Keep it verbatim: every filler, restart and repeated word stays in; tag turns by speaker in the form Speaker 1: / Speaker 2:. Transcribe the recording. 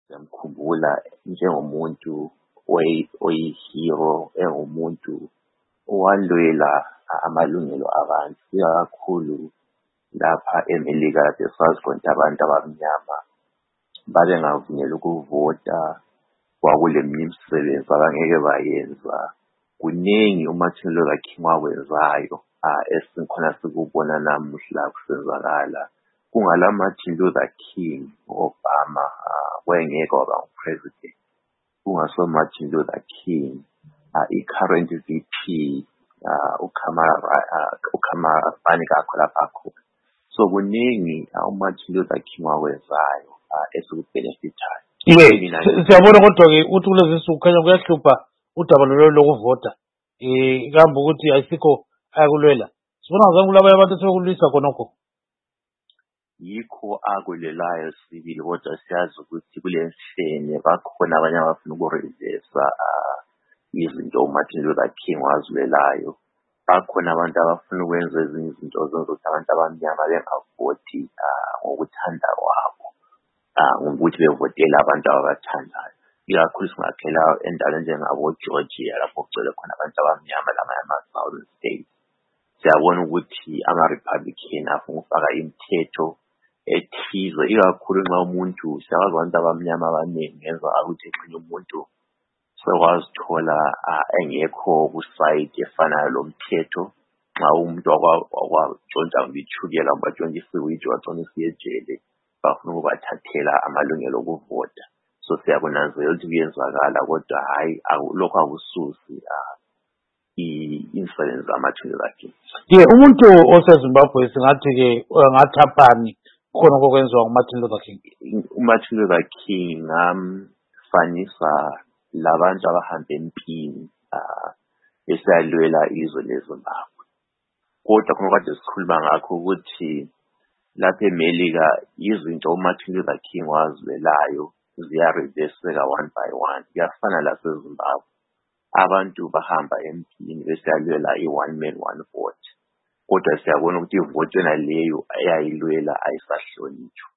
Speaker 1: Ngiyamkhumbula njengomuntu oyihero, engumuntu owalwela amalungelo abantu, ikakhulu lapha eMelika besazi khona abantu abamnyama babengavunyelwa ukuvota. Kwakuleminye imisebenzi abangeke bayenza. Kuningi uMartin Luther King wakwenzayo esikhona sikubona namuhla kusenzakala. Kungala Martin Luther King Obama wayengeke waba ngu-president. Kungaso Martin Luther King i-current V P uKamala kakho lapha khona. So kuningi uMartin Luther King wakwenzayo esikubhenefithayo.
Speaker 2: Siyabona kodwa-ke uthi kulezi nsuku kukhanya kuyahlupha udaba lolo lokuvota. Um kambe ukuthi ayisikho ayakulwela. Sibona ngazange kulabanye abantu sebekulwisa khonokho.
Speaker 1: Yikho akulelayo sibili, kodwa siyazi ukuthi kule nhlene bakhona abanye abafuna ukurevesa izinto uMartin Luther King wazilwelayo. Bakhona abantu abafuna ukwenza ezinye izinto zenza ukuthi abantu abamnyama bengavoti ngokuthanda kwabo, ngokuthi bevotele abantu ababathandayo. Ikakhulu singakhela endaweni enjengabo-Georgia lapho kugcwele khona abantu abamnyama lamanye ama-southern states. Siyabona ukuthi ama-Republican afuna ukufaka imithetho ethize, ikakhulu nxa umuntu siyakwazi abantu abamnyama abaningi ngenza ukuthi exinye umuntu sekwazithola engekho kusayidi efanayo lo mthetho. Nxa umuntu wakwatshontsha ngithukela batshontsha iwiji watshontsha ejele, bafuna ukubathathela amalungelo okuvota. So siyakunanzelela ukuthi kuyenzakala, kodwa hayi lokho akususi i-insolence zamathunzi lakhe.
Speaker 2: Ye umuntu oseZimbabwe singathi-ke ngathi apani khona okwenziwa nguMartin Luther King.
Speaker 1: uMartin Luther King ngamfanisa labantu abahamba empini besiyalwela izwe leZimbabwe. Kodwa khona kade sikhuluma ngakho ukuthi lapha eMelika izinto uMartin Luther King wazilwelayo ziyareveseka one by one. Kuyafana laseZimbabwe, abantu bahamba empini besiyalwela i-one man one vote. Kodwa siyabona ukuthi ivoti yona leyo eyayilwela ayisahlonitshwa.